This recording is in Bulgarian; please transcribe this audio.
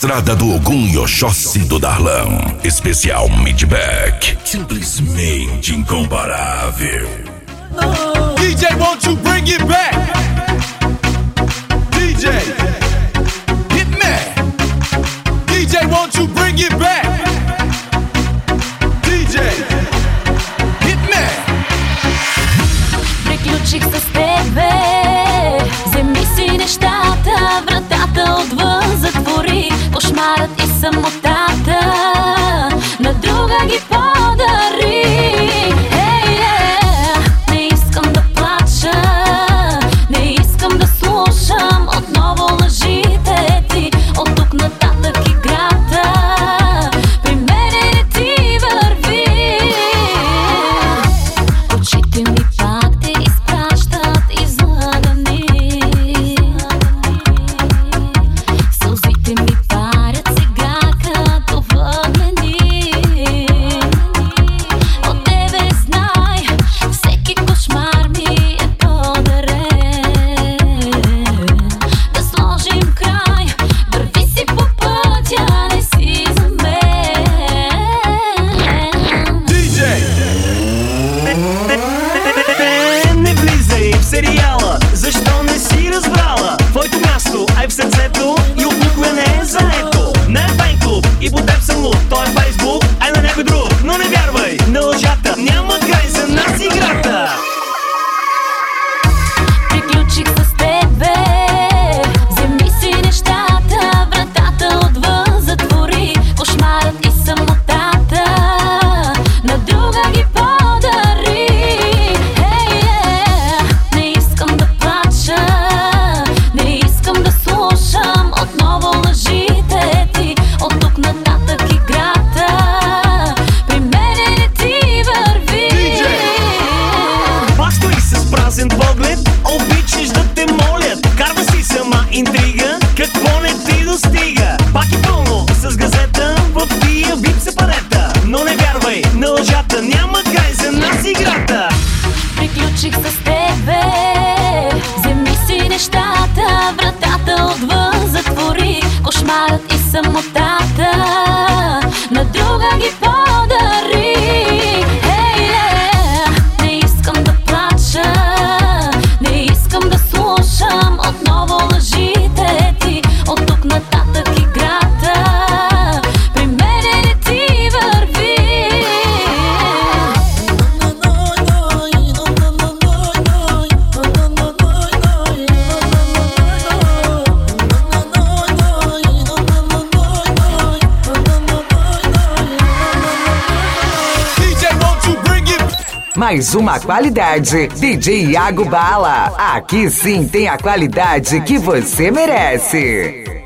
estrada do Ogum e Oxóssi do Darlão. Especial Midback. Simplesmente incomparável. DJ, won't you bring it back? DJ, hit me. DJ, won't you bring it back? DJ, hit me. Приключих с тебе, вземи си нещата, вратата отвън затвори, кошмарът и самотата на друга ги подари. Не искам да плача, не искам да слушам отново лъжите ти. От тук нататък играта при мене не ти върви. Очите ми пак те изпращат излъгани, сълзите ми парят сега като въглени. От тебе знай, всеки кошмар ми е подарен. Да сложим край, върви си по пътя, не си за мен. DJ, Не влизай в сериала, защо не си разбрала? Твоето място е в сърцето и от никога не е заето. Не е фен-клуб и по теб съм луд, той е Фейсбук, а на някой друг. Но не вярвай на лъжата, няма край за нас играта. Приключих с тебе, вземи си нещата, вратата отвън затвори, кошмарът и самотата на друга ги подари. Не искам да плача, не искам да слушам отново лъжите ти. От тук нататък играта при мене не ти върви. Пак стои с празен поглед, обичаш да те молят. Карва си сама интрига, какво не ти достига. Пак е пълно с газета, в тия вип сепарета. Но не вярвай на лъжата, няма край за нас играта. Приключих с тебе, вземи си нещата, вратата отвън затвори, кошмарът и самотата на друга ги подари. Не искам да плача, не искам да слушам отново лъжите ти. От тук нататък играта при мене не ти върви. DJ, won't you bring it? Mais uma qualidade, DJ Iago Bala. Aqui sim tem a qualidade que você merece.